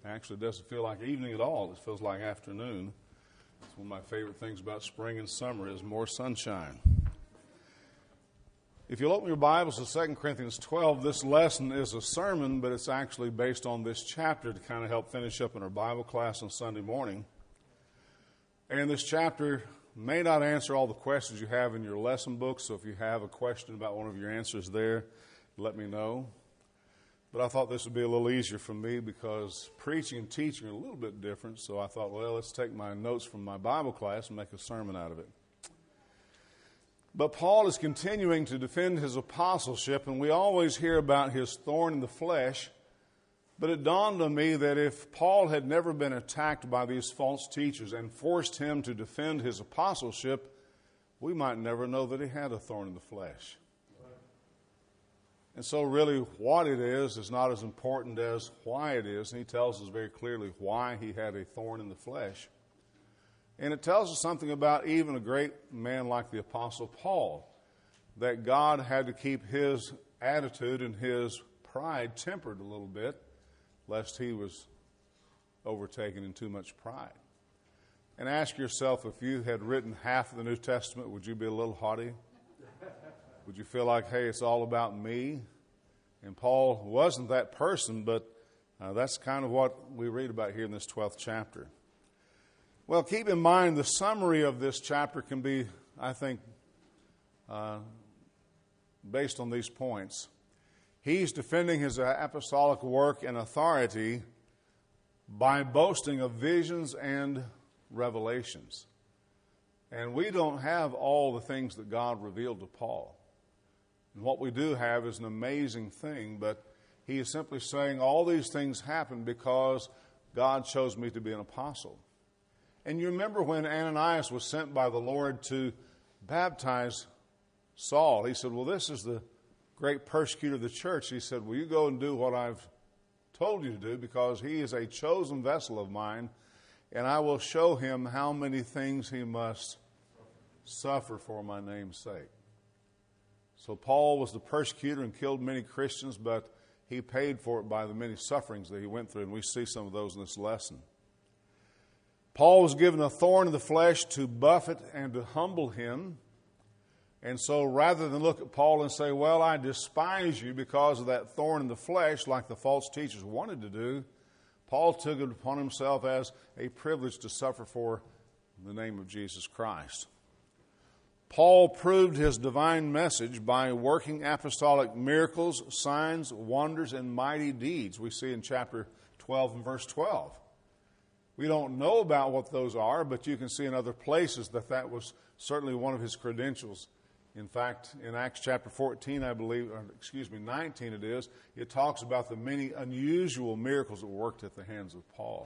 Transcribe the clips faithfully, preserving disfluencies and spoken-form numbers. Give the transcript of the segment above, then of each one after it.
Actually, it doesn't feel like evening at all. It feels like afternoon. It's one of my favorite things about spring and summer is more sunshine. If you'll open your Bibles to Second Corinthians twelve, this lesson is a sermon, but it's actually based on this chapter to kind of help finish up in our Bible class on Sunday morning. And this chapter may not answer all the questions you have in your lesson book, so if you have a question about one of your answers there, let me know. But I thought this would be a little easier for me because preaching and teaching are a little bit different, so I thought, well, let's take my notes from my Bible class and make a sermon out of it. But Paul is continuing to defend his apostleship, and we always hear about his thorn in the flesh. But it dawned on me that if Paul had never been attacked by these false teachers and forced him to defend his apostleship, we might never know that he had a thorn in the flesh. And so really what it is is not as important as why it is. And he tells us very clearly why he had a thorn in the flesh. And it tells us something about even a great man like the Apostle Paul, that God had to keep his attitude and his pride tempered a little bit, lest he was overtaken in too much pride. And ask yourself, if you had written half of the New Testament, would you be a little haughty? Would you feel like, hey, it's all about me? And Paul wasn't that person, but uh, that's kind of what we read about here in this twelfth chapter. Well, keep in mind the summary of this chapter can be, I think, uh, based on these points. He's defending his apostolic work and authority by boasting of visions and revelations. And we don't have all the things that God revealed to Paul. And what we do have is an amazing thing, but he is simply saying all these things happened because God chose me to be an apostle. And you remember when Ananias was sent by the Lord to baptize Saul, he said, well, this is the great persecutor of the church. He said, will you go and do what I've told you to do, because he is a chosen vessel of mine, and I will show him how many things he must suffer for my name's sake. So Paul was the persecutor and killed many Christians, but he paid for it by the many sufferings that he went through, and we see some of those in this lesson. Paul was given a thorn in the flesh to buffet and to humble him. And so rather than look at Paul and say, well, I despise you because of that thorn in the flesh, like the false teachers wanted to do, Paul took it upon himself as a privilege to suffer for the name of Jesus Christ. Paul proved his divine message by working apostolic miracles, signs, wonders, and mighty deeds. We see in chapter twelve and verse twelve. We don't know about what those are, but you can see in other places that that was certainly one of his credentials. In fact, in Acts chapter fourteen, I believe, or excuse me, nineteen it is, it talks about the many unusual miracles that were worked at the hands of Paul.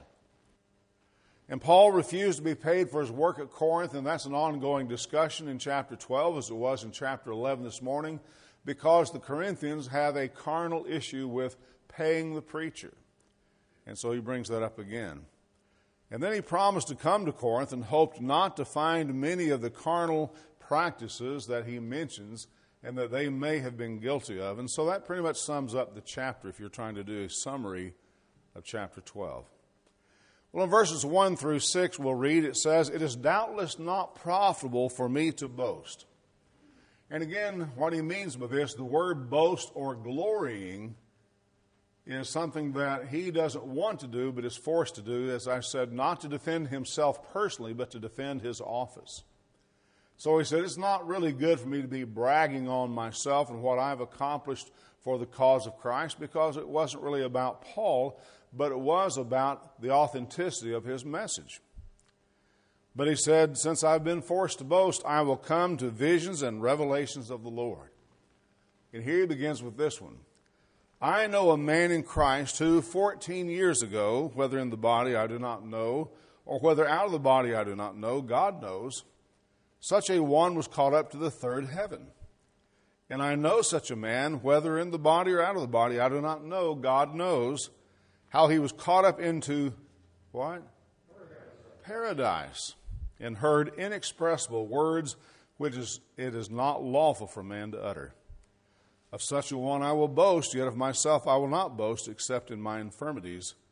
And Paul refused to be paid for his work at Corinth, and that's an ongoing discussion in chapter twelve, as it was in chapter eleven this morning, because the Corinthians have a carnal issue with paying the preacher. And so he brings that up again. And then he promised to come to Corinth and hoped not to find many of the carnal practices that he mentions and that they may have been guilty of. And so that pretty much sums up the chapter if you're trying to do a summary of chapter twelve. Well, in verses one through six, we'll read, it says, it is doubtless not profitable for me to boast. And again, what he means by this, the word boast or glorying is something that he doesn't want to do, but is forced to do, as I said, not to defend himself personally, but to defend his office. So he said, it's not really good for me to be bragging on myself and what I've accomplished for the cause of Christ, because it wasn't really about Paul, but it was about the authenticity of his message. But he said, since I've been forced to boast, I will come to visions and revelations of the Lord. And here he begins with this one. I know a man in Christ who fourteen years ago, whether in the body I do not know, or whether out of the body I do not know, God knows, such a one was caught up to the third heaven. And I know such a man, whether in the body or out of the body, I do not know, God knows, how he was caught up into, what? Paradise. Paradise, and heard inexpressible words which is, it is not lawful for man to utter. Of such a one I will boast, yet of myself I will not boast, except in my infirmities.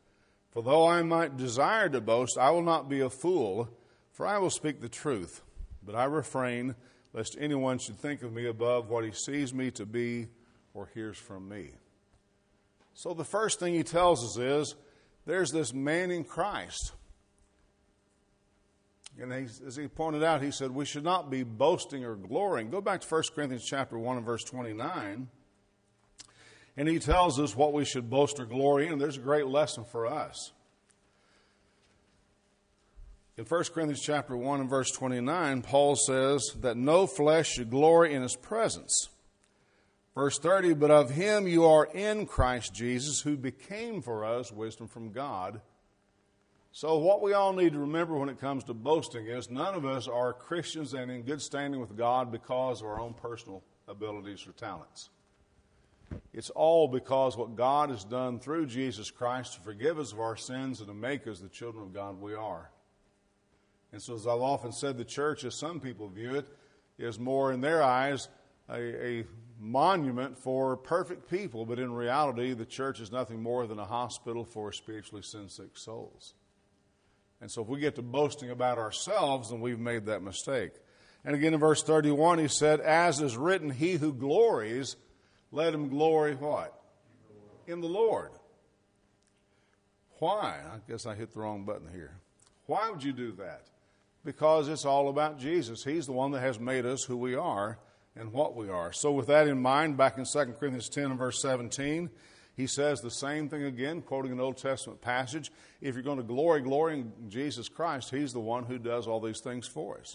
For though I might desire to boast, I will not be a fool, for I will speak the truth. But I refrain, lest anyone should think of me above what he sees me to be or hears from me. So the first thing he tells us is, there's this man in Christ. And he, as he pointed out, he said we should not be boasting or glorying. Go back to First Corinthians chapter one and verse twenty-nine. And he tells us what we should boast or glory in. And there's a great lesson for us. In First Corinthians chapter one and verse twenty-nine, Paul says that no flesh should glory in his presence. Verse thirty, but of him you are in Christ Jesus, who became for us wisdom from God. So what we all need to remember when it comes to boasting is none of us are Christians and in good standing with God because of our own personal abilities or talents. It's all because what God has done through Jesus Christ to forgive us of our sins and to make us the children of God we are. And so as I've often said, the church, as some people view it, is more in their eyes a, a monument for perfect people, but in reality the church is nothing more than a hospital for spiritually sin-sick souls. And so if we get to boasting about ourselves, then we've made that mistake. And again in verse thirty-one, he said, as is written, he who glories, let him glory what? In the Lord. Why? I guess I hit the wrong button here. Why would you do that? Because it's all about Jesus. He's the one that has made us who we are and what we are. So with that in mind, back in Second Corinthians ten and verse seventeen, he says the same thing again, quoting an Old Testament passage. If you're going to glory, glory in Jesus Christ, he's the one who does all these things for us.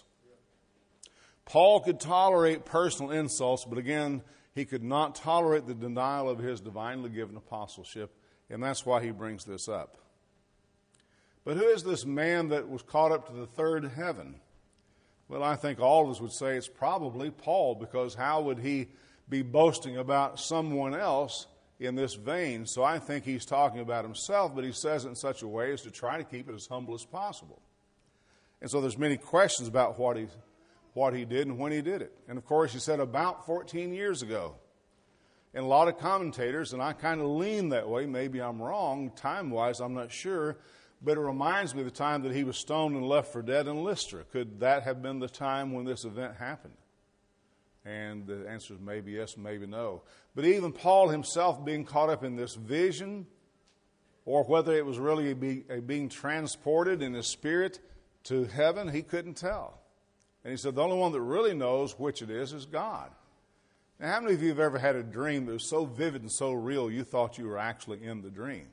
Paul could tolerate personal insults, but again, he could not tolerate the denial of his divinely given apostleship, and that's why he brings this up. But who is this man that was caught up to the third heaven? Well, I think all of us would say it's probably Paul, because how would he be boasting about someone else in this vein? So I think he's talking about himself, but he says it in such a way as to try to keep it as humble as possible. And so there's many questions about what he what he did and when he did it. And of course, he said about fourteen years ago. And a lot of commentators, and I kind of lean that way, maybe I'm wrong, time-wise, I'm not sure, but it reminds me of the time that he was stoned and left for dead in Lystra. Could that have been the time when this event happened? And the answer is maybe yes, maybe no. But even Paul himself being caught up in this vision, or whether it was really a be, a being transported in his spirit to heaven, he couldn't tell. And he said the only one that really knows which it is is God. Now, how many of you have ever had a dream that was so vivid and so real you thought you were actually in the dream?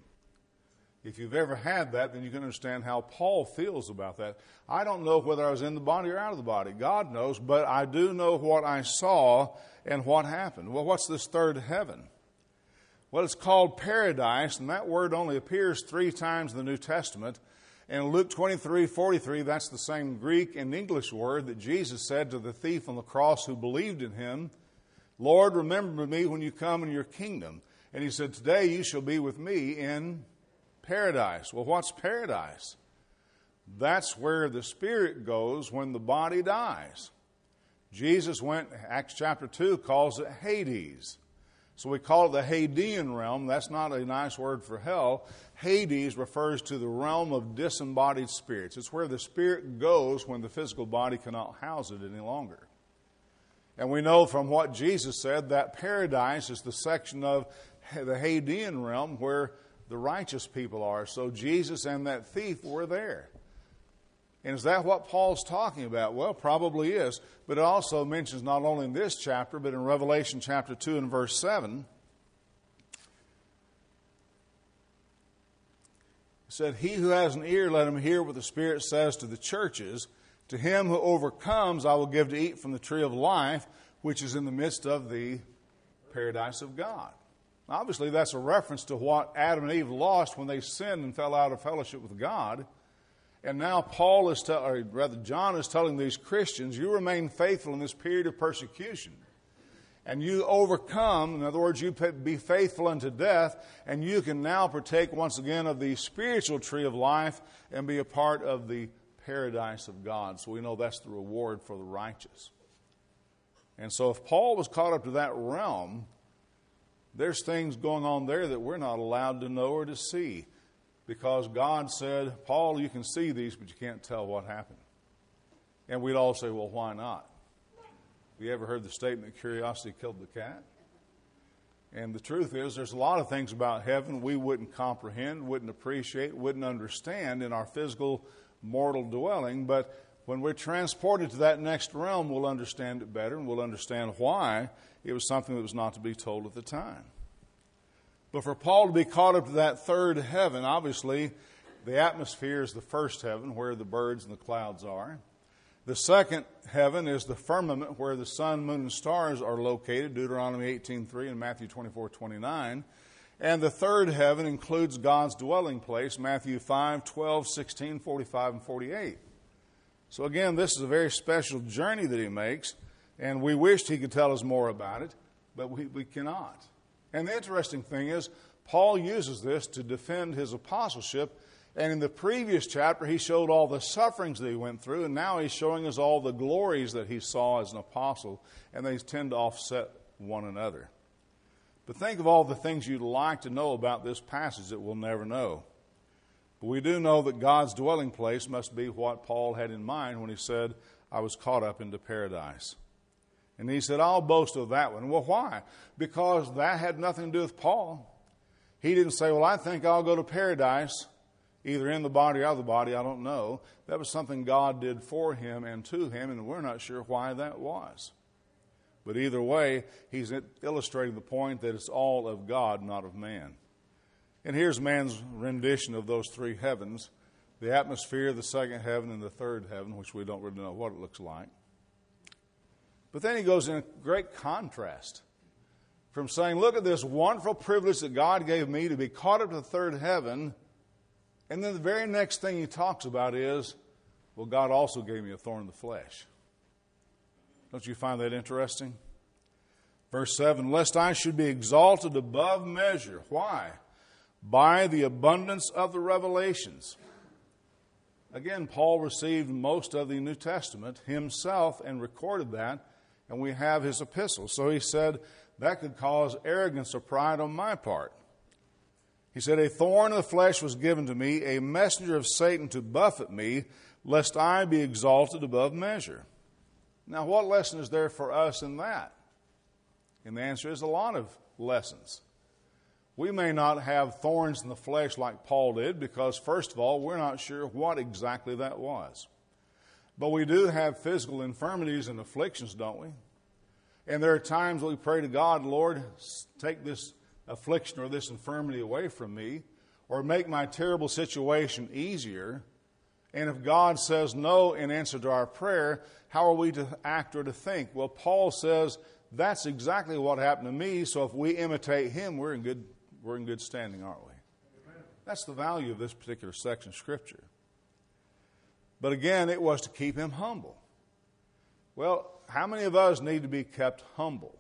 If you've ever had that, then you can understand how Paul feels about that. I don't know whether I was in the body or out of the body. God knows, but I do know what I saw and what happened. Well, what's this third heaven? Well, it's called paradise, and that word only appears three times in the New Testament. In Luke twenty-three forty-three, that's the same Greek and English word that Jesus said to the thief on the cross who believed in him, Lord, remember me when you come in your kingdom. And he said, today you shall be with me in paradise. Well, what's paradise? That's where the spirit goes when the body dies. Jesus went, Acts chapter two calls it Hades. So we call it the Hadean realm. That's not a nice word for hell. Hades refers to the realm of disembodied spirits. It's where the spirit goes when the physical body cannot house it any longer. And we know from what Jesus said that paradise is the section of the Hadean realm where the righteous people are. So Jesus and that thief were there. And is that what Paul's talking about? Well, probably is. But it also mentions not only in this chapter, but in Revelation chapter two and verse seven. It said, he who has an ear, let him hear what the Spirit says to the churches. To him who overcomes, I will give to eat from the tree of life, which is in the midst of the paradise of God. Obviously, that's a reference to what Adam and Eve lost when they sinned and fell out of fellowship with God. And now Paul is, te- or rather John is telling these Christians, you remain faithful in this period of persecution. And you overcome, in other words, you be faithful unto death, and you can now partake once again of the spiritual tree of life and be a part of the paradise of God. So we know that's the reward for the righteous. And so if Paul was caught up to that realm, there's things going on there that we're not allowed to know or to see. because God said, Paul, you can see these, but you can't tell what happened. And we'd all say, well, why not? Have you ever heard the statement, curiosity killed the cat? And the truth is, there's a lot of things about heaven we wouldn't comprehend, wouldn't appreciate, wouldn't understand in our physical, mortal dwelling. But when we're transported to that next realm, we'll understand it better, and we'll understand why it was something that was not to be told at the time. But for Paul to be caught up to that third heaven, obviously, the atmosphere is the first heaven, where the birds and the clouds are. The second heaven is the firmament, where the sun, moon, and stars are located, Deuteronomy eighteen three and Matthew twenty-four twenty-nine. And the third heaven includes God's dwelling place, Matthew five, twelve, sixteen, forty-five, and forty-eight. So again, this is a very special journey that he makes, and we wished he could tell us more about it, but we, we cannot. And the interesting thing is, Paul uses this to defend his apostleship. And in the previous chapter, he showed all the sufferings that he went through, and now he's showing us all the glories that he saw as an apostle, and they tend to offset one another. But think of all the things you'd like to know about this passage that we'll never know. But we do know that God's dwelling place must be what Paul had in mind when he said, I was caught up into paradise. And he said, I'll boast of that one. Well, why? Because that had nothing to do with Paul. He didn't say, well, I think I'll go to paradise, either in the body or out of the body, I don't know. That was something God did for him and to him, and we're not sure why that was. But either way, he's illustrating the point that it's all of God, not of man. And here's man's rendition of those three heavens, the atmosphere, the second heaven, and the third heaven, which we don't really know what it looks like. But then he goes in a great contrast from saying, look at this wonderful privilege that God gave me to be caught up to the third heaven. And then the very next thing he talks about is, well, God also gave me a thorn in the flesh. Don't you find that interesting? Verse seven, lest I should be exalted above measure. Why? By the abundance of the revelations. Again, Paul received most of the New Testament himself and recorded that, and we have his epistles. So he said that could cause arrogance or pride on my part. He said, a thorn in the flesh was given to me, a messenger of Satan to buffet me, lest I be exalted above measure. Now, what lesson is there for us in that? And the answer is a lot of lessons. We may not have thorns in the flesh like Paul did because, first of all, we're not sure what exactly that was. But we do have physical infirmities and afflictions, don't we? And there are times we pray to God, Lord, take this affliction or this infirmity away from me, or make my terrible situation easier. And if God says no in answer to our prayer, how are we to act or to think? Well, Paul says that's exactly what happened to me, so if we imitate him, we're in good, we're in good standing, aren't we? Amen. That's the value of this particular section of Scripture. But again, it was to keep him humble. Well, how many of us need to be kept humble?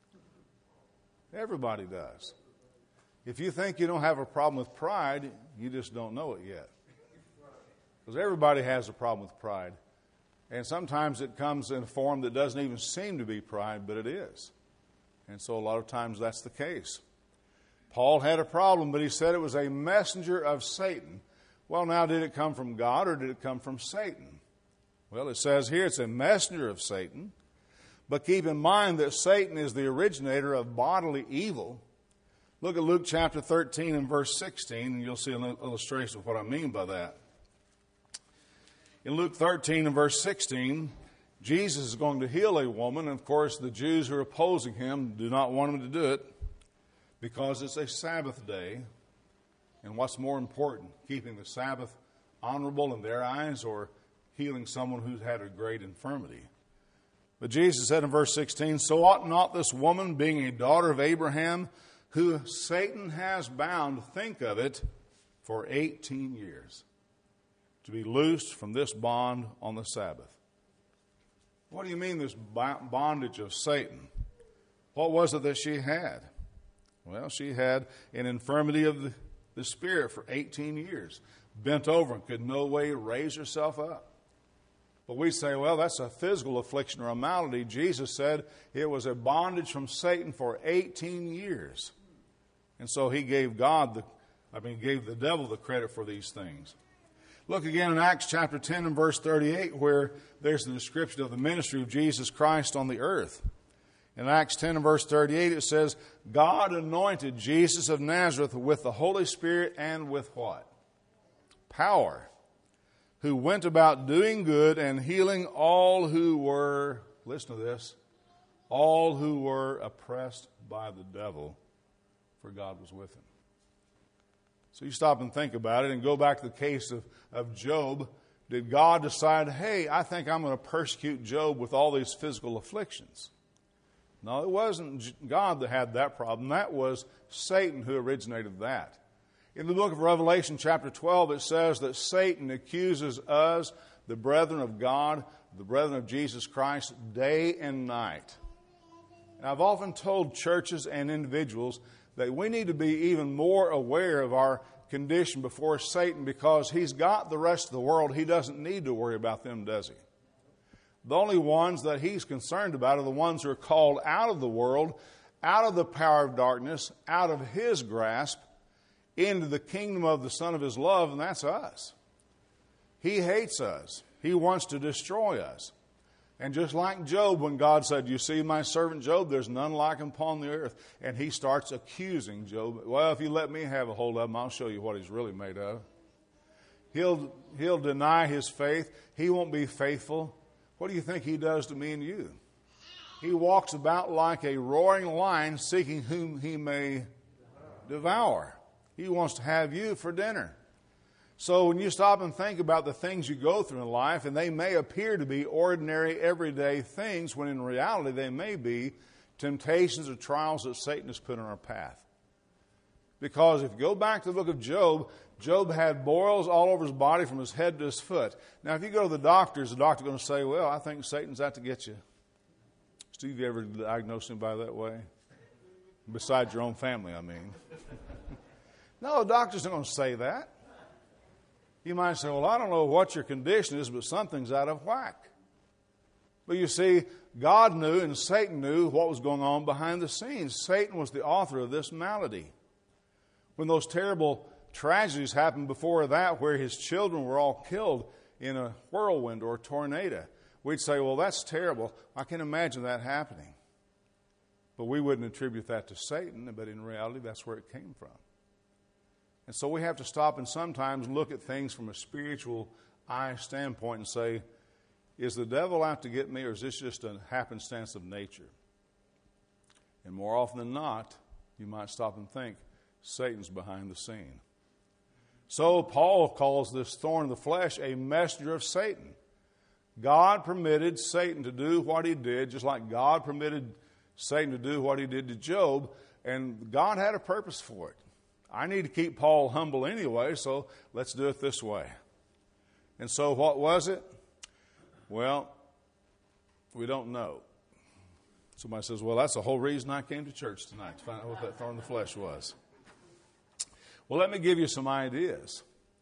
Everybody does. If you think you don't have a problem with pride, you just don't know it yet. Because everybody has a problem with pride. And sometimes it comes in a form that doesn't even seem to be pride, but it is. And so a lot of times that's the case. Paul had a problem, but he said it was a messenger of Satan. Well, now, did it come from God or did it come from Satan? Well, it says here it's a messenger of Satan. But keep in mind that Satan is the originator of bodily evil. Look at Luke chapter thirteen and verse sixteen, and you'll see an illustration of what I mean by that. In Luke thirteen and verse sixteen, Jesus is going to heal a woman. And of course, the Jews who are opposing him do not want him to do it because it's a Sabbath day. And what's more important, keeping the Sabbath honorable in their eyes or healing someone who's had a great infirmity? But Jesus said in verse sixteen, so ought not this woman, being a daughter of Abraham, who Satan has bound, think of it, for eighteen years, to be loosed from this bond on the Sabbath. What do you mean this bondage of Satan? What was it that she had? Well, she had an infirmity of the, the spirit for eighteen years, bent over and could no way raise herself up. But we say, well, that's a physical affliction or a malady. Jesus said it was a bondage from Satan for eighteen years. And so he gave God the, I mean, gave the devil the credit for these things. Look again in Acts chapter ten and verse thirty-eight, where there's the description of the ministry of Jesus Christ on the earth. In Acts ten and verse thirty-eight, it says, God anointed Jesus of Nazareth with the Holy Spirit and with what? Power, who went about doing good and healing all who were, listen to this, all who were oppressed by the devil, for God was with him. So you stop and think about it and go back to the case of, of Job. Did God decide, hey, I think I'm going to persecute Job with all these physical afflictions? No, it wasn't God that had that problem. That was Satan who originated that. In the book of Revelation chapter twelve, it says that Satan accuses us, the brethren of God, the brethren of Jesus Christ, day and night. And I've often told churches and individuals that we need to be even more aware of our condition before Satan, because he's got the rest of the world. He doesn't need to worry about them, does he? The only ones that he's concerned about are the ones who are called out of the world, out of the power of darkness, out of his grasp, into the kingdom of the Son of his love, and that's us. He hates us. He wants to destroy us. And just like Job, when God said, you see my servant Job, there's none like him upon the earth. And he starts accusing Job. Well, if you let me have a hold of him, I'll show you what he's really made of. He'll, he'll deny his faith. He won't be faithful. What do you think he does to me and you? He walks about like a roaring lion, seeking whom he may devour. He wants to have you for dinner. So when you stop and think about the things you go through in life, and they may appear to be ordinary, everyday things, when in reality they may be temptations or trials that Satan has put on our path. Because if you go back to the book of Job, Job had boils all over his body from his head to his foot. Now, if you go to the doctors, the doctor's going to say, well, I think Satan's out to get you. Steve, you ever diagnosed anybody that way? Besides your own family, I mean. No, the doctor's not going to say that. You might say, well, I don't know what your condition is, but something's out of whack. But you see, God knew and Satan knew what was going on behind the scenes. Satan was the author of this malady. When those terrible tragedies happened before that, where his children were all killed in a whirlwind or a tornado, we'd say, well, that's terrible. I can imagine that happening. But we wouldn't attribute that to Satan, but in reality, that's where it came from. And so we have to stop and sometimes look at things from a spiritual eye standpoint and say, is the devil out to get me, or is this just a happenstance of nature? And more often than not, you might stop and think, Satan's behind the scene. So Paul calls this thorn in the flesh a messenger of Satan. God permitted Satan to do what he did, just like God permitted Satan to do what he did to Job, and God had a purpose for it. I need to keep Paul humble anyway, so let's do it this way. And so what was it? Well, we don't know. Somebody says, well, that's the whole reason I came to church tonight, to find out what that thorn in the flesh was. Well, let me give you some ideas.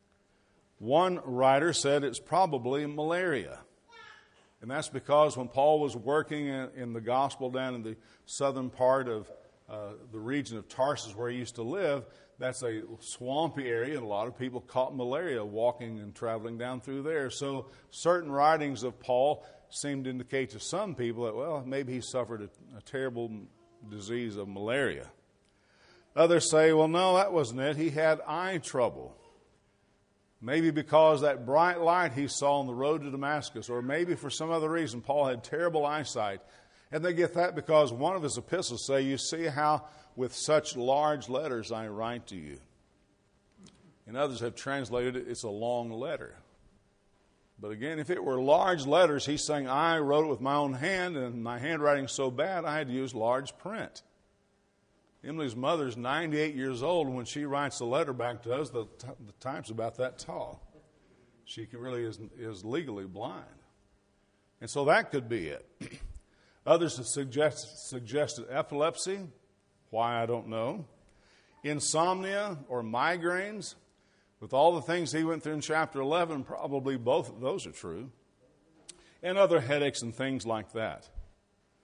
One writer said it's probably malaria. And that's because when Paul was working in, in the gospel down in the southern part of uh, the region of Tarsus where he used to live, that's a swampy area, and a lot of people caught malaria walking and traveling down through there. So certain writings of Paul seem to indicate to some people that, well, maybe he suffered a, a terrible disease of malaria. Others say, well, no, that wasn't it. He had eye trouble. Maybe because that bright light he saw on the road to Damascus, or maybe for some other reason Paul had terrible eyesight. And they get that because one of his epistles say, you see how with such large letters I write to you. And others have translated it, it's a long letter. But again, if it were large letters, he's saying, I wrote it with my own hand, and my handwriting's so bad I had to use large print. Emily's mother's ninety-eight years old, and when she writes a letter back to us, the, t- the type's about that tall. She can really is, is legally blind. And so that could be it. Others have suggest, suggested epilepsy. Why, I don't know. Insomnia or migraines. With all the things he went through in chapter eleven, probably both of those are true. And other headaches and things like that.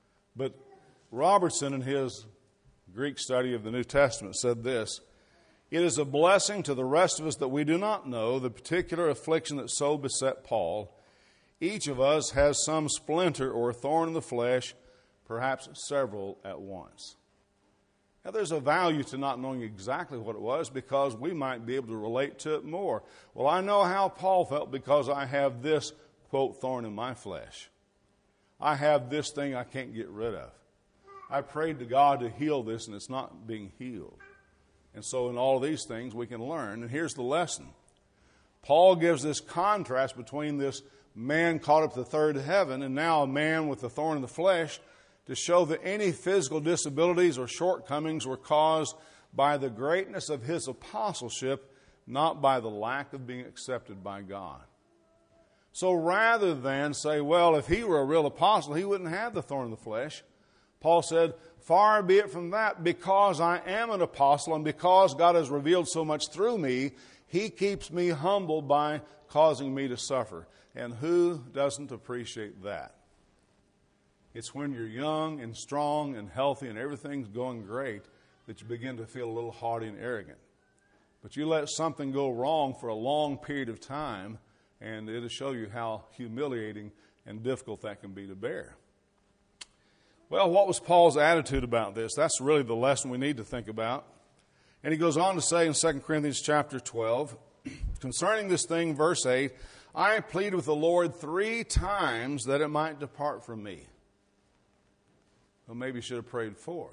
But Robertson, in his Greek study of the New Testament, said this: It is a blessing to the rest of us that we do not know the particular affliction that so beset Paul. Each of us has some splinter or thorn in the flesh, perhaps several at once. Now, there's a value to not knowing exactly what it was because we might be able to relate to it more. Well, I know how Paul felt because I have this, quote, thorn in my flesh. I have this thing I can't get rid of. I prayed to God to heal this, and it's not being healed. And so in all of these things, we can learn. And here's the lesson. Paul gives this contrast between this man caught up to the third heaven and now a man with a thorn in the flesh to show that any physical disabilities or shortcomings were caused by the greatness of his apostleship, not by the lack of being accepted by God. So rather than say, well, if he were a real apostle, he wouldn't have the thorn in the flesh, Paul said, far be it from that, because I am an apostle and because God has revealed so much through me, he keeps me humble by causing me to suffer. And who doesn't appreciate that? It's when you're young and strong and healthy and everything's going great that you begin to feel a little haughty and arrogant. But you let something go wrong for a long period of time, and it'll show you how humiliating and difficult that can be to bear. Well, what was Paul's attitude about this? That's really the lesson we need to think about. And he goes on to say in Second Corinthians chapter twelve, concerning this thing, verse eight, I plead with the Lord three times that it might depart from me. Well, maybe you should have prayed four.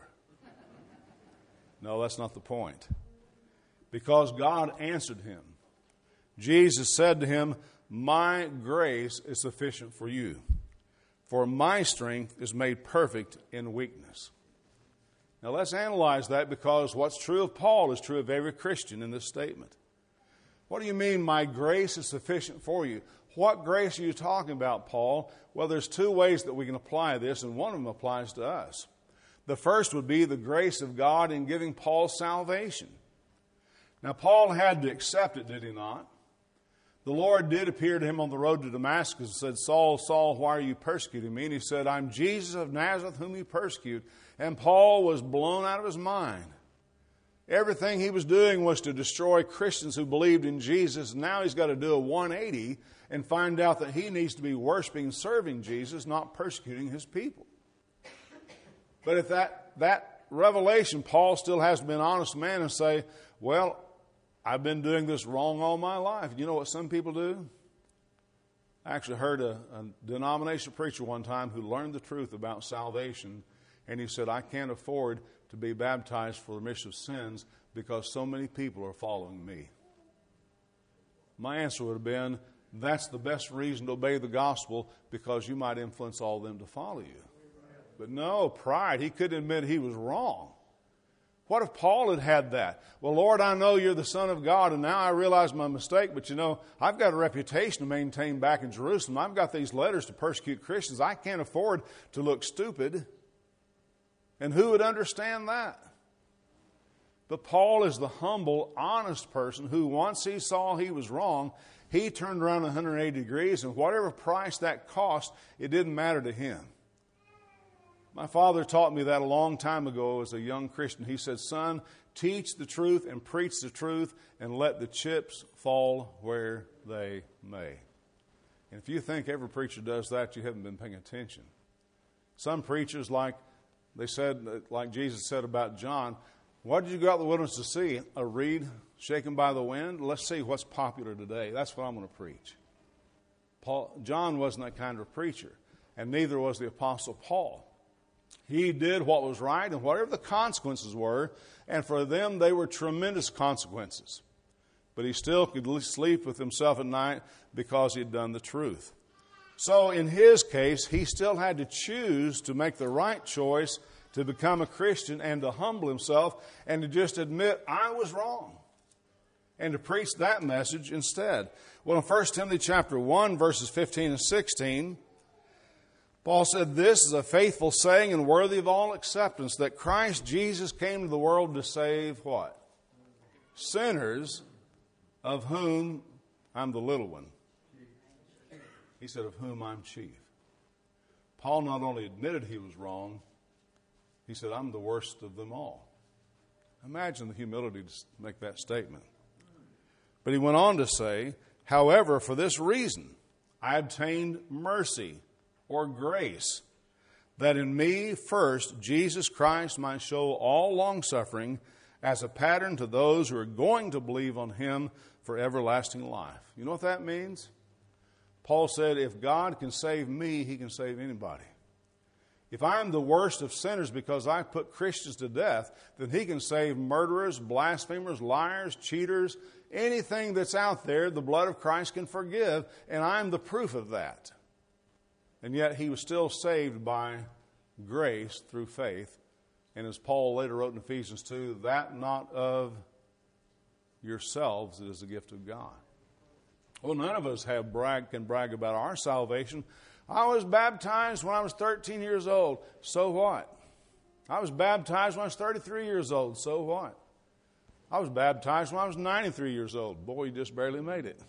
No, that's not the point. Because God answered him. Jesus said to him, my grace is sufficient for you, for my strength is made perfect in weakness. Now let's analyze that, because what's true of Paul is true of every Christian in this statement. What do you mean, my grace is sufficient for you? What grace are you talking about, Paul? Well, there's two ways that we can apply this, and one of them applies to us. The first would be the grace of God in giving Paul salvation. Now, Paul had to accept it, did he not? The Lord did appear to him on the road to Damascus and said, Saul, Saul, why are you persecuting me? And he said, I'm Jesus of Nazareth whom you persecute. And Paul was blown out of his mind. Everything he was doing was to destroy Christians who believed in Jesus. Now he's got to do a one eighty and find out that he needs to be worshiping and serving Jesus, not persecuting his people. But if that, that revelation, Paul still has to be an honest man and say, well, I've been doing this wrong all my life. You know what some people do? I actually heard a, a denominational preacher one time who learned the truth about salvation, and he said, I can't afford to be baptized for the remission of sins because so many people are following me. My answer would have been, that's the best reason to obey the gospel, because you might influence all of them to follow you. But no, pride. He couldn't admit he was wrong. What if Paul had had that? Well, Lord, I know you're the Son of God, and now I realize my mistake, but you know, I've got a reputation to maintain back in Jerusalem. I've got these letters to persecute Christians. I can't afford to look stupid. And who would understand that? But Paul is the humble, honest person who, once he saw he was wrong, he turned around one hundred eighty degrees, and whatever price that cost, it didn't matter to him. My father taught me that a long time ago as a young Christian. He said, son, teach the truth and preach the truth and let the chips fall where they may. And if you think every preacher does that, you haven't been paying attention. Some preachers, like they said, like Jesus said about John, what did you go out in the wilderness to see? A reed shaken by the wind? Let's see what's popular today. That's what I'm going to preach. Paul, John wasn't that kind of preacher, and neither was the Apostle Paul. He did what was right and whatever the consequences were, and for them they were tremendous consequences. But he still could sleep with himself at night because he had done the truth. So in his case, he still had to choose to make the right choice to become a Christian and to humble himself and to just admit, I was wrong, and to preach that message instead. Well, in First Timothy chapter one, verses fifteen and sixteen, Paul said, this is a faithful saying and worthy of all acceptance, that Christ Jesus came to the world to save what? Sinners, of whom I'm the little one. He said, of whom I'm chief. Paul not only admitted he was wrong, he said, I'm the worst of them all. Imagine the humility to make that statement. But he went on to say, however, for this reason, I obtained mercy or grace, that in me first Jesus Christ might show all longsuffering as a pattern to those who are going to believe on him for everlasting life. You know what that means? Paul said, if God can save me, he can save anybody. If I'm the worst of sinners because I put Christians to death, then he can save murderers, blasphemers, liars, cheaters, anything that's out there, the blood of Christ can forgive, and I'm the proof of that. And yet he was still saved by grace through faith. And as Paul later wrote in Ephesians two, that not of yourselves, it is a gift of God. Well, none of us have brag, can brag about our salvation. I was baptized when I was thirteen years old. So what? I was baptized when I was thirty-three years old. So what? I was baptized when I was ninety-three years old. Boy, you just barely made it.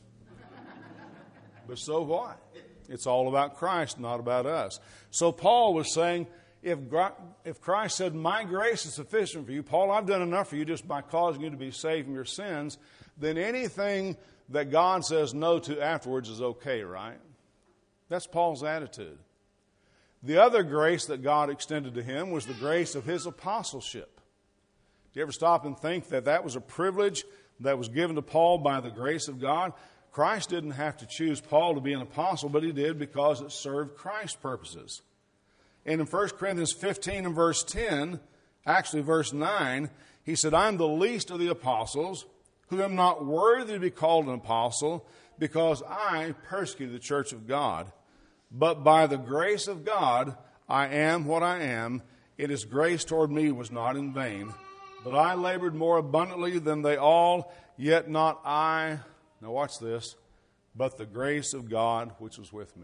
But so what? It's all about Christ, not about us. So Paul was saying, if if Christ said, my grace is sufficient for you, Paul, I've done enough for you just by causing you to be saved from your sins, then anything that God says no to afterwards is okay, right? That's Paul's attitude. The other grace that God extended to him was the grace of his apostleship. Do you ever stop and think that that was a privilege that was given to Paul by the grace of God? Christ didn't have to choose Paul to be an apostle, but he did because it served Christ's purposes. And in First Corinthians fifteen and verse ten, actually verse nine, he said, I'm the least of the apostles, who am not worthy to be called an apostle, because I persecuted the church of God. But by the grace of God, I am what I am. It is grace toward me was not in vain. But I labored more abundantly than they all, yet not I. Now watch this. But the grace of God which was with me.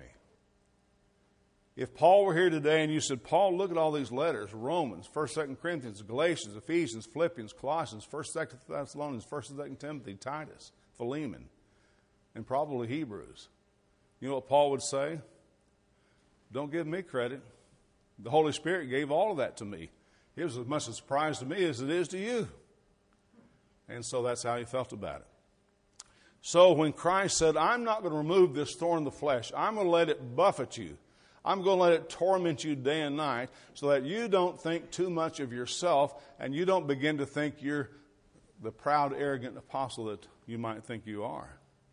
If Paul were here today and you said, Paul, look at all these letters, Romans, First, Second Corinthians, Galatians, Ephesians, Philippians, Colossians, First, Second Thessalonians, First and Second Timothy, Titus, Philemon, and probably Hebrews. You know what Paul would say? Don't give me credit. The Holy Spirit gave all of that to me. It was as much a surprise to me as it is to you. And so that's how he felt about it. So when Christ said, I'm not going to remove this thorn in the flesh. I'm going to let it buffet you. I'm going to let it torment you day and night so that you don't think too much of yourself and you don't begin to think you're the proud, arrogant apostle that you might think you are.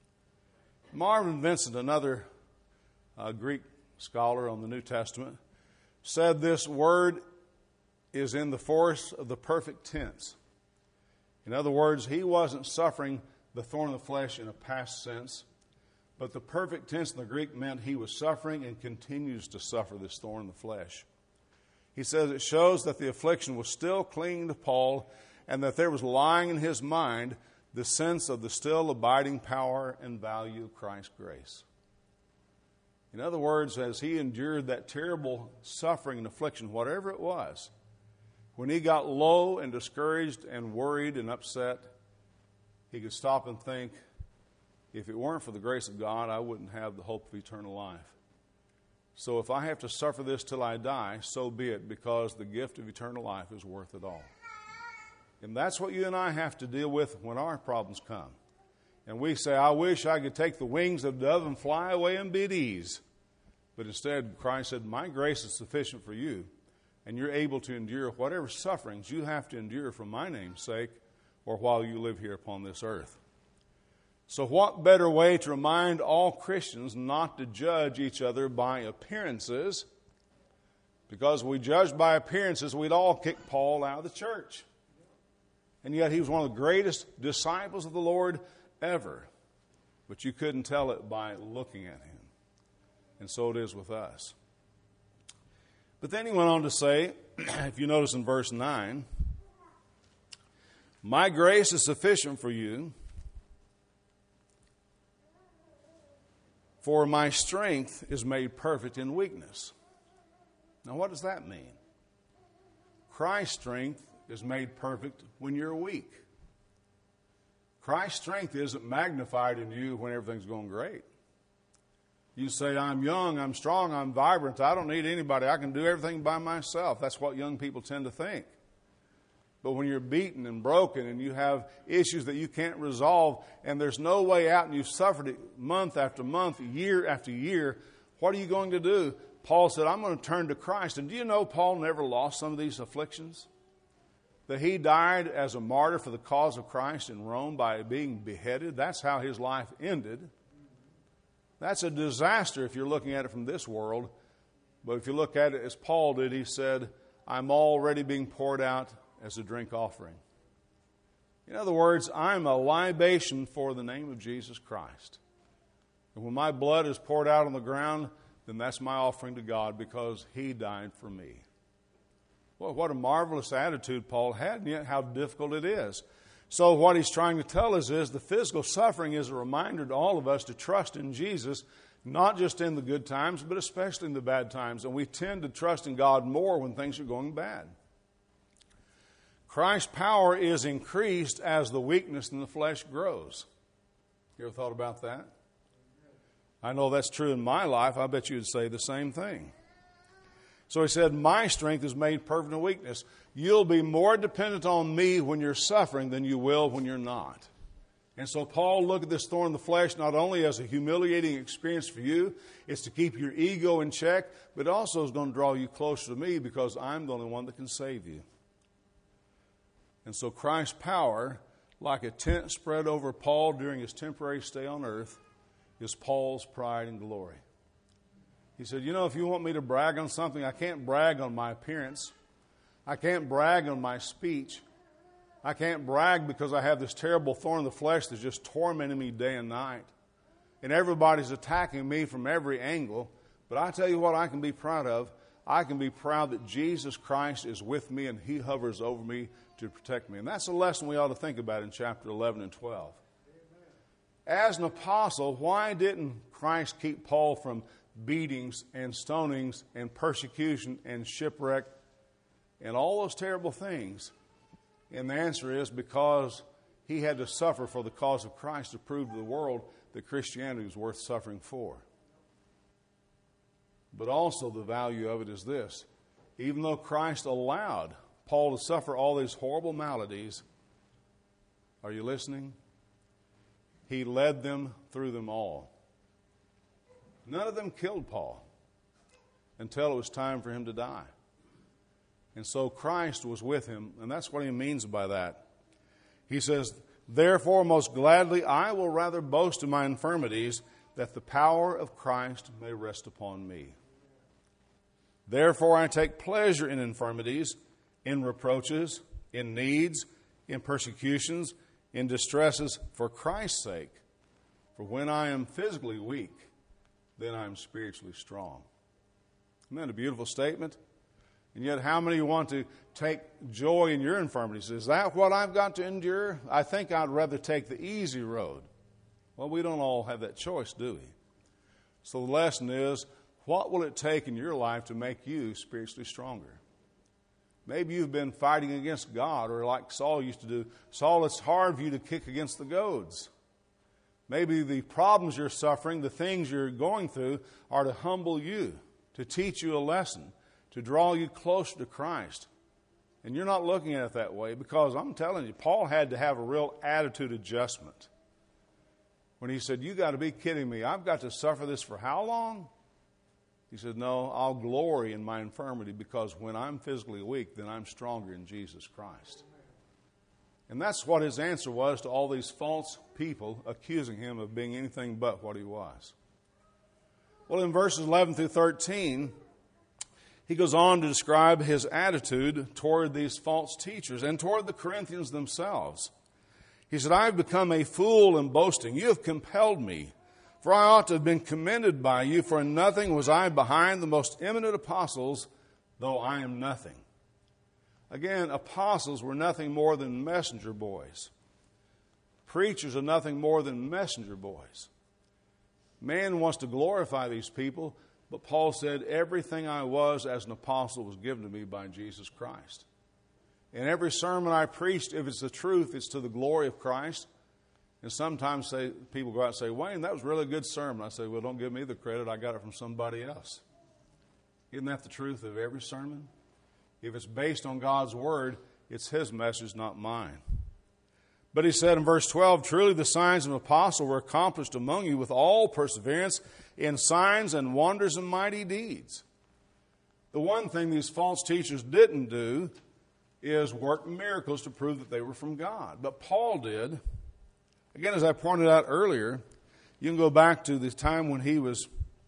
Marvin Vincent, another uh, Greek scholar on the New Testament, said this word is in the force of the perfect tense. In other words, he wasn't suffering the thorn in the flesh in a past sense, but the perfect tense in the Greek meant he was suffering and continues to suffer this thorn in the flesh. He says it shows that the affliction was still clinging to Paul and that there was lying in his mind the sense of the still abiding power and value of Christ's grace. In other words, as he endured that terrible suffering and affliction, whatever it was, when he got low and discouraged and worried and upset, he could stop and think, if it weren't for the grace of God, I wouldn't have the hope of eternal life. So if I have to suffer this till I die, so be it, because the gift of eternal life is worth it all. And that's what you and I have to deal with when our problems come. And we say, I wish I could take the wings of the dove and fly away and be at ease. But instead, Christ said, my grace is sufficient for you. And you're able to endure whatever sufferings you have to endure for my name's sake or while you live here upon this earth. So what better way to remind all Christians not to judge each other by appearances? Because if we judged by appearances, we'd all kick Paul out of the church. And yet he was one of the greatest disciples of the Lord ever. But you couldn't tell it by looking at him. And so it is with us. But then he went on to say, if you notice in verse nine, my grace is sufficient for you, for my strength is made perfect in weakness. Now what does that mean? Christ's strength is made perfect when you're weak. Christ's strength isn't magnified in you when everything's going great. You say, I'm young, I'm strong, I'm vibrant, I don't need anybody, I can do everything by myself. That's what young people tend to think. But when you're beaten and broken and you have issues that you can't resolve and there's no way out and you've suffered it month after month, year after year, what are you going to do? Paul said, I'm going to turn to Christ. And do you know Paul never lost some of these afflictions? That he died as a martyr for the cause of Christ in Rome by being beheaded. That's how his life ended. That's a disaster if you're looking at it from this world. But if you look at it as Paul did, he said, I'm already being poured out as a drink offering. In other words, I'm a libation for the name of Jesus Christ. And when my blood is poured out on the ground, then that's my offering to God because he died for me. Well, what a marvelous attitude Paul had, and yet how difficult it is. So what he's trying to tell us is the physical suffering is a reminder to all of us to trust in Jesus, not just in the good times, but especially in the bad times. And we tend to trust in God more when things are going bad. Christ's power is increased as the weakness in the flesh grows. You ever thought about that? I know that's true in my life. I bet you would say the same thing. So he said, my strength is made perfect in weakness. You'll be more dependent on me when you're suffering than you will when you're not. And so Paul looked at this thorn in the flesh not only as a humiliating experience for you, it's to keep your ego in check, but also is going to draw you closer to me because I'm the only one that can save you. And so Christ's power, like a tent spread over Paul during his temporary stay on earth, is Paul's pride and glory. He said, you know, if you want me to brag on something, I can't brag on my appearance. I can't brag on my speech. I can't brag because I have this terrible thorn in the flesh that's just tormenting me day and night. And everybody's attacking me from every angle. But I tell you what I can be proud of. I can be proud that Jesus Christ is with me and he hovers over me to protect me. And that's a lesson we ought to think about in chapter eleven and twelve. As an apostle, why didn't Christ keep Paul from beatings and stonings and persecution and shipwreck and all those terrible things? And the answer is because he had to suffer for the cause of Christ to prove to the world that Christianity was worth suffering for. But also the value of it is this. Even though Christ allowed Paul to suffer all these horrible maladies, are you listening? He led them through them all. None of them killed Paul until it was time for him to die. And so Christ was with him, and that's what he means by that. He says, therefore, most gladly, I will rather boast in my infirmities, that the power of Christ may rest upon me. Therefore, I take pleasure in infirmities, in reproaches, in needs, in persecutions, in distresses, for Christ's sake. For when I am physically weak, then I am spiritually strong. Isn't that a beautiful statement? And yet, how many want to take joy in your infirmities? Is that what I've got to endure? I think I'd rather take the easy road. Well, we don't all have that choice, do we? So the lesson is, what will it take in your life to make you spiritually stronger? Maybe you've been fighting against God, or like Saul used to do. Saul, it's hard for you to kick against the goads. Maybe the problems you're suffering, the things you're going through, are to humble you, to teach you a lesson, to draw you closer to Christ. And you're not looking at it that way because I'm telling you, Paul had to have a real attitude adjustment. When he said, you got to be kidding me, I've got to suffer this for how long? He said, no, I'll glory in my infirmity because when I'm physically weak, then I'm stronger in Jesus Christ. And that's what his answer was to all these false people accusing him of being anything but what he was. Well, in verses eleven through thirteen, he goes on to describe his attitude toward these false teachers and toward the Corinthians themselves. He said, I have become a fool in boasting. You have compelled me, for I ought to have been commended by you, for in nothing was I behind the most eminent apostles, though I am nothing. Again, apostles were nothing more than messenger boys. Preachers are nothing more than messenger boys. Man wants to glorify these people, but Paul said, everything I was as an apostle was given to me by Jesus Christ. And every sermon I preached, if it's the truth, it's to the glory of Christ. And sometimes say, people go out and say, Wayne, that was a really good sermon. I say, well, don't give me the credit. I got it from somebody else. Isn't that the truth of every sermon? If it's based on God's Word, It's his message, not mine. But he said in verse twelve, truly the signs of an apostle were accomplished among you with all perseverance in signs and wonders and mighty deeds. The one thing these false teachers didn't do is work miracles to prove that they were from God. But Paul did. Again, as I pointed out earlier, you can go back to the time when he was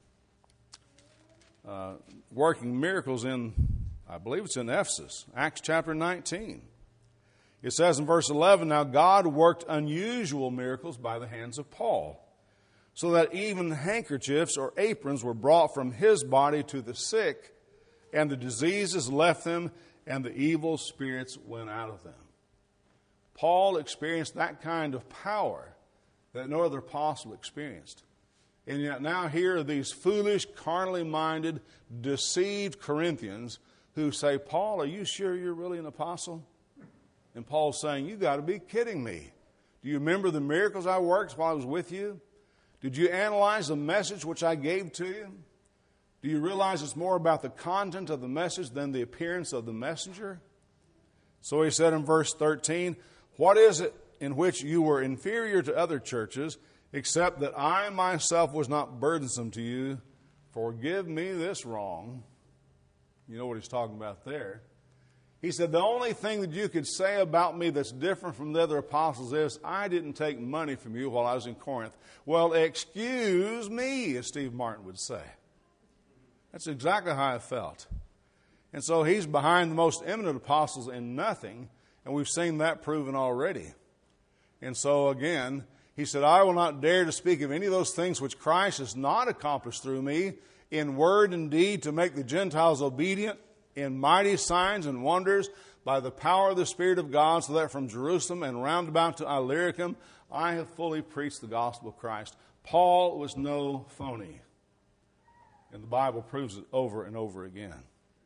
uh, working miracles in, I believe it's in Ephesus, Acts chapter nineteen. It says in verse eleven, now God worked unusual miracles by the hands of Paul, so that even handkerchiefs or aprons were brought from his body to the sick, and the diseases left them, and the evil spirits went out of them. Paul experienced that kind of power that no other apostle experienced. And yet now here are these foolish, carnally minded, deceived Corinthians who say, Paul, are you sure you're really an apostle? And Paul's saying, you got to be kidding me. Do you remember the miracles I worked while I was with you? Did you analyze the message which I gave to you? Do you realize it's more about the content of the message than the appearance of the messenger? So he said in verse thirteen, what is it in which you were inferior to other churches, except that I myself was not burdensome to you? Forgive me this wrong. You know what he's talking about there. He said, the only thing that you could say about me that's different from the other apostles is, I didn't take money from you while I was in Corinth. Well, excuse me, as Steve Martin would say. That's exactly how I felt. And so he's behind the most eminent apostles in nothing, and we've seen that proven already. And so again, he said, I will not dare to speak of any of those things which Christ has not accomplished through me in word and deed to make the Gentiles obedient, in mighty signs and wonders by the power of the Spirit of God, so that from Jerusalem and round about to Illyricum, I have fully preached the gospel of Christ. Paul was no phony. And the Bible proves it over and over again.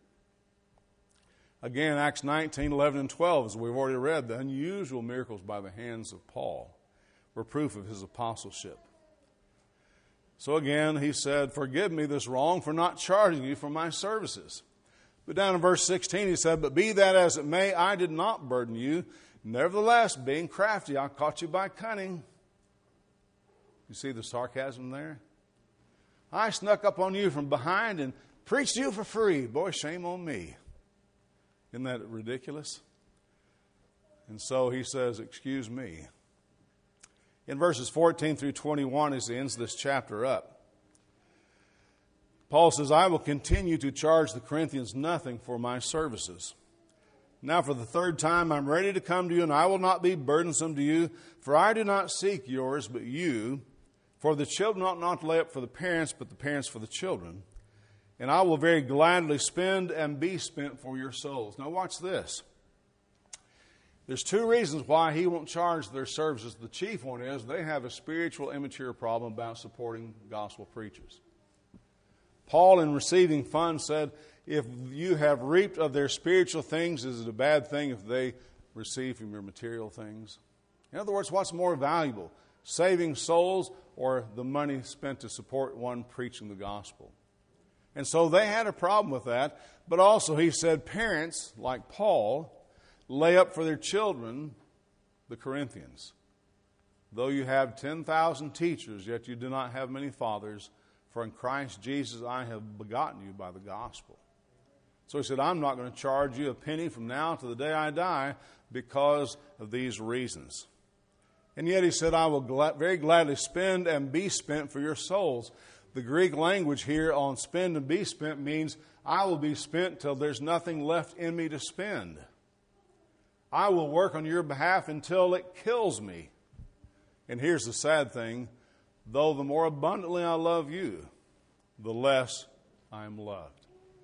Again, Acts nineteen, eleven, and twelve, as we've already read, the unusual miracles by the hands of Paul were proof of his apostleship. So again, he said, forgive me this wrong for not charging you for my services. But down in verse sixteen, he said, but be that as it may, I did not burden you. Nevertheless, being crafty, I caught you by cunning. You see the sarcasm there? I snuck up on you from behind and preached to you for free. Boy, shame on me. Isn't that ridiculous? And so he says, excuse me. In verses fourteen through twenty-one, as he ends this chapter up, Paul says, I will continue to charge the Corinthians nothing for my services. Now for the third time I'm ready to come to you, and I will not be burdensome to you, for I do not seek yours, but you. For the children ought not to lay up for the parents, but the parents for the children. And I will very gladly spend and be spent for your souls. Now watch this. There's two reasons why he won't charge their services. The chief one is they have a spiritual immature problem about supporting gospel preachers. Paul, in receiving funds, said, if you have reaped of their spiritual things, is it a bad thing if they receive from your material things? In other words, what's more valuable, saving souls or the money spent to support one preaching the gospel? And so they had a problem with that. But also he said, parents, like Paul, lay up for their children, the Corinthians. Though you have ten thousand teachers, yet you do not have many fathers. For in Christ Jesus I have begotten you by the gospel. So he said, I'm not going to charge you a penny from now to the day I die because of these reasons. And yet he said, I will gla- very gladly spend and be spent for your souls. The Greek language here on spend and be spent means I will be spent till there's nothing left in me to spend. I will work on your behalf until it kills me. And here's the sad thing. Though the more abundantly I love you, the less I am loved.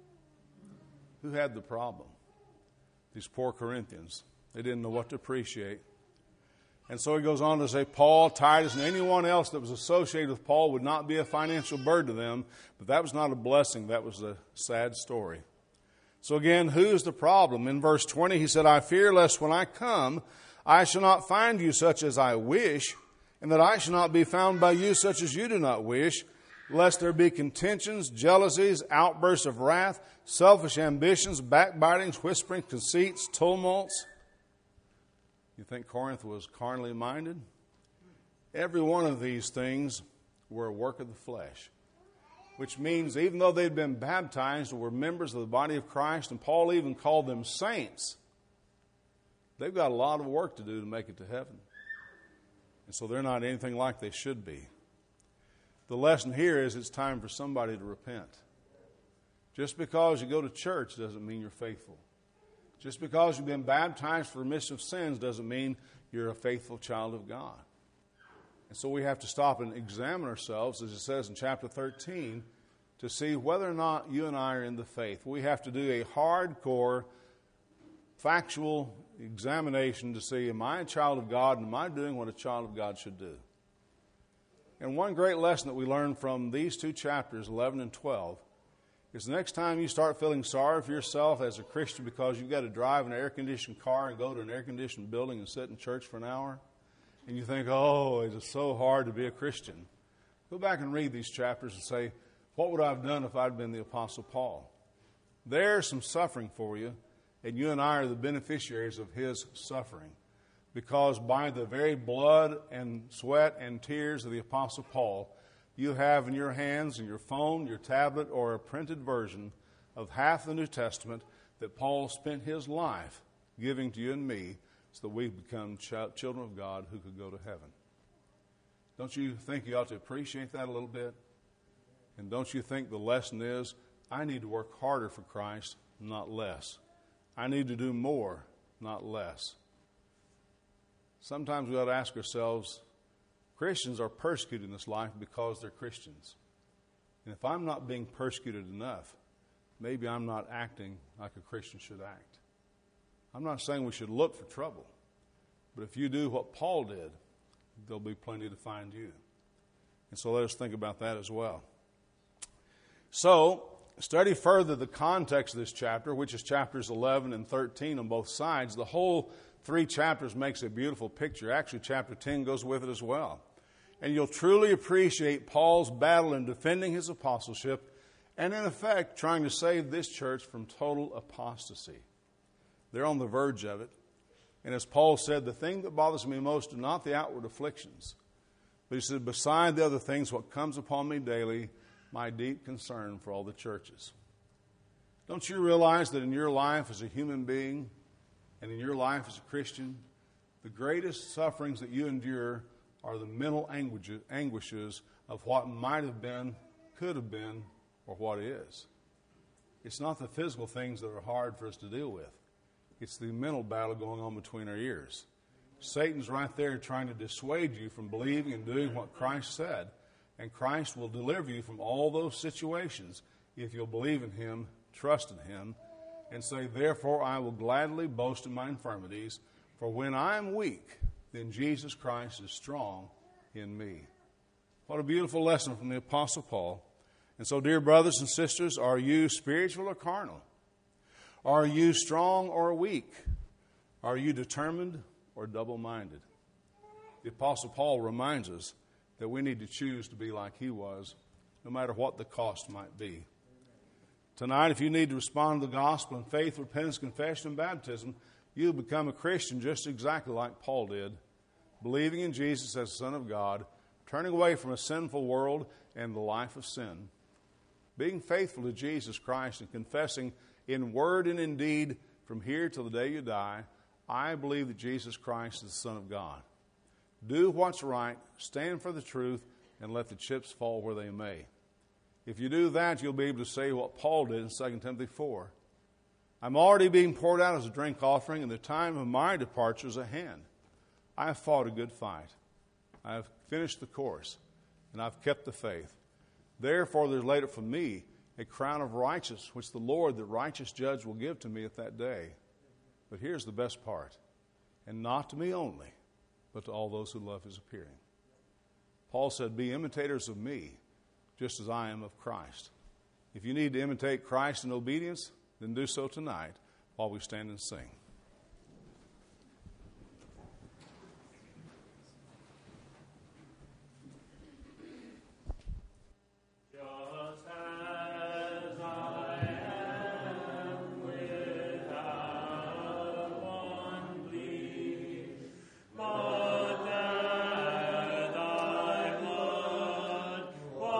Who had the problem? These poor Corinthians. They didn't know what to appreciate. And so he goes on to say, Paul, Titus, and anyone else that was associated with Paul would not be a financial burden to them. But that was not a blessing. That was a sad story. So again, who's the problem? In verse twenty, he said, I fear lest when I come, I shall not find you such as I wish, and that I shall not be found by you such as you do not wish, lest there be contentions, jealousies, outbursts of wrath, selfish ambitions, backbitings, whispering, conceits, tumults. You think Corinth was carnally minded? Every one of these things were a work of the flesh, which means even though they'd been baptized and were members of the body of Christ, and Paul even called them saints, they've got a lot of work to do to make it to heaven. And so they're not anything like they should be. The lesson here is it's time for somebody to repent. Just because you go to church doesn't mean you're faithful. Just because you've been baptized for remission of sins doesn't mean you're a faithful child of God. And so we have to stop and examine ourselves, as it says in chapter thirteen, to see whether or not you and I are in the faith. We have to do a hardcore, factual examination to see, am I a child of God, and am I doing what a child of God should do? And one great lesson that we learn from these two chapters, eleven and twelve, is the next time you start feeling sorry for yourself as a Christian because you've got to drive an air-conditioned car and go to an air-conditioned building and sit in church for an hour, and you think, oh, it is so hard to be a Christian. Go back and read these chapters and say, what would I have done if I'd been the Apostle Paul? There's some suffering for you, and you and I are the beneficiaries of his suffering. Because by the very blood and sweat and tears of the Apostle Paul, you have in your hands, in your phone, your tablet, or a printed version of half the New Testament that Paul spent his life giving to you and me so that we become ch- children of God who could go to heaven. Don't you think you ought to appreciate that a little bit? And don't you think the lesson is, I need to work harder for Christ, not less. I need to do more, not less. Sometimes we ought to ask ourselves, Christians are persecuted in this life because they're Christians. And if I'm not being persecuted enough, maybe I'm not acting like a Christian should act. I'm not saying we should look for trouble, but if you do what Paul did, there'll be plenty to find you. And so let us think about that as well. So, study further the context of this chapter, which is chapters eleven and thirteen on both sides. The whole three chapters makes a beautiful picture. Actually, chapter ten goes with it as well. And you'll truly appreciate Paul's battle in defending his apostleship and, in effect, trying to save this church from total apostasy. They're on the verge of it. And as Paul said, the thing that bothers me most are not the outward afflictions. But he said, beside the other things, what comes upon me daily, my deep concern for all the churches. Don't you realize that in your life as a human being and in your life as a Christian, the greatest sufferings that you endure are the mental anguishes of what might have been, could have been, or what is. It's not the physical things that are hard for us to deal with. It's the mental battle going on between our ears. Satan's right there trying to dissuade you from believing and doing what Christ said. And Christ will deliver you from all those situations if you'll believe in him, trust in him, and say, therefore I will gladly boast in my infirmities, for when I am weak, then Jesus Christ is strong in me. What a beautiful lesson from the Apostle Paul. And so, dear brothers and sisters, are you spiritual or carnal? Are you strong or weak? Are you determined or double-minded? The Apostle Paul reminds us that we need to choose to be like he was, no matter what the cost might be. Tonight, if you need to respond to the gospel in faith, repentance, confession, and baptism, you'll become a Christian just exactly like Paul did, believing in Jesus as the Son of God, turning away from a sinful world and the life of sin, being faithful to Jesus Christ and confessing in word and in deed from here till the day you die, I believe that Jesus Christ is the Son of God. Do what's right, stand for the truth, and let the chips fall where they may. If you do that, you'll be able to say what Paul did in Second Timothy four. I'm already being poured out as a drink offering, and the time of my departure is at hand. I have fought a good fight. I have finished the course, and I've kept the faith. Therefore, there's laid up for me a crown of righteousness, which the Lord, the righteous judge, will give to me at that day. But here's the best part. And not to me only, but to all those who love his appearing. Paul said, be imitators of me, just as I am of Christ. If you need to imitate Christ in obedience, then do so tonight while we stand and sing.